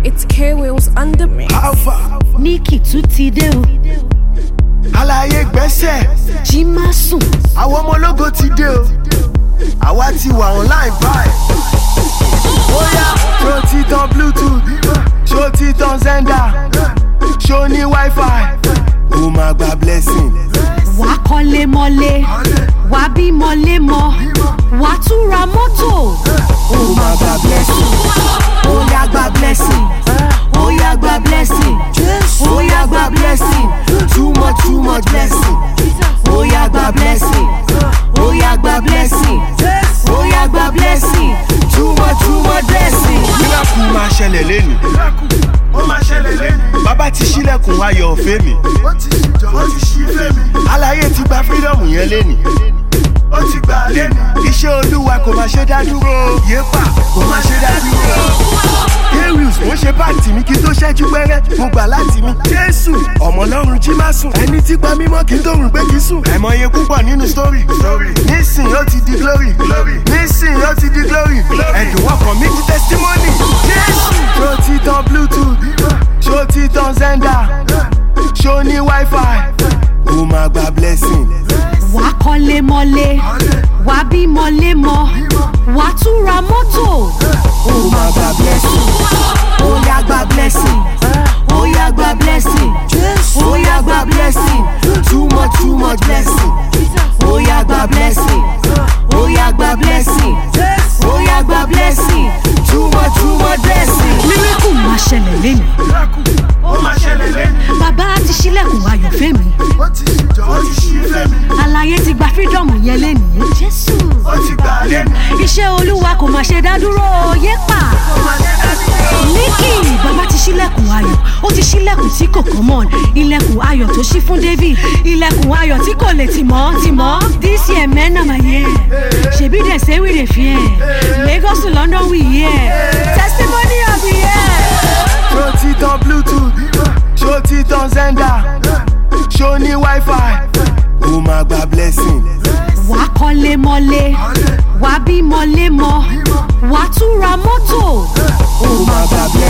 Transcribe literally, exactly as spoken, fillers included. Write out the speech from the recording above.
It's K-Wheels on the mix. Alpha. Nikki tún ti dé o. Àlàyé gbẹ́sẹ̀. Jí má sùn. Àwọn ọmọ ológo ti dé o. Àwa ti wà online báyìí. Bóyá ṣó ti tan Bluetooth, ṣó ti tan Zenda, ṣó ní Wi-Fi. Ó máa gba blessing. Wàá kọ́lé mọ́lé, wàá bí mọ́lé mọ́, wàá tún ra mọ́tò. Ó máa gba blessing. Ó yá gba blessing. Ó yá gba blessing. Ó yá gba blessing. Too much, too much blessing. Ó yá gba blessing. Ó yá gba blessing. Ó yá gba blessing. Too much, too much blessing. Miracle máa ṣẹlẹ̀ lẹ́nu. Ó máa ṣẹlẹ̀ lẹ́nu. Bàbá ti ṣílẹ̀kùn ayọ̀ ọ̀fẹ́ mi. Ó ti ṣí ó ti ṣí fẹ́ mi. Àlàyé ti gba freedom yẹn lẹ́nu. Ó ti gbà lẹ́nu. Iṣẹ́ Olúwa kò máa ṣe dá dúró. Yépa kò máa ṣe dá dúró. K-Wheels mo ṣe báàtì mi kí tó ṣẹ́jú pẹ́rẹ́. Mo gbà láti mi. Jésù ọmọ Ọlọ́run jí má sùn. Ẹni tí gba mímọ́ kí n tó rùn pé kí sùn. Àìmọye púpọ̀ nínú story. Nísìn ó ti di glory. Nísìn ó ti di glory. Ẹ̀dùn ọkàn mi di testimony. Jésù ṣó ti tan Bluetooth, ṣó ti tan Zenda, ṣó ní Wi-Fi. Ó máa gba blessing. Wàá kọ́lé mọ́lé, wàá bí mọ́lé mọ́, wàá tún ra mọ́tò. Ó máa gba blessing. Ó yá gba blessing. Ó yá gba blessing. Ó yá gba blessing. Too much, too much blessing. Ó yá gba blessing. Ó yá gba blessing. Ó yá gba blessing. Too much, too much blessing. Miracle máa ṣẹlẹ̀ lẹ́nu. Ó máa ṣẹlẹ̀ lẹ́nu. Bàbá ti ṣílẹ̀kùn ayọ̀ fẹ́ mi. Ó ti ṣí ó ti ṣí fẹ́ mi. Àlàyé ti gba freedom yẹn lẹ́nu. Jésù. Ó ti gbà lẹ́nu. Iṣẹ́ Olúwa kò máa ṣe dá dúró. Yépa. Ó máa ṣe dá dúró. Nikki bàbá ti ṣílẹ̀kùn ayọ̀. Ó ti ṣílẹ̀kùn tí kò common. Ilẹ̀kùn ayọ̀ tó ṣí fún David. Ilẹ̀kùn ayọ̀ tí kò lè tì mọ́ tì mọ́. This year men na my year. Ṣèbí dey say we dey fear. Lagos to London we hear. Testimony of the year. Ṣó ti tan Bluetooth, ṣó ti tan Zenda, ṣó ní Wi-Fi. Ó máa gba blessing. Wàá kọ́lé mọ́lé, wàá bí mọ́lé mọ́, wàá tún ra mọ́tò. Ó máa gba blessing.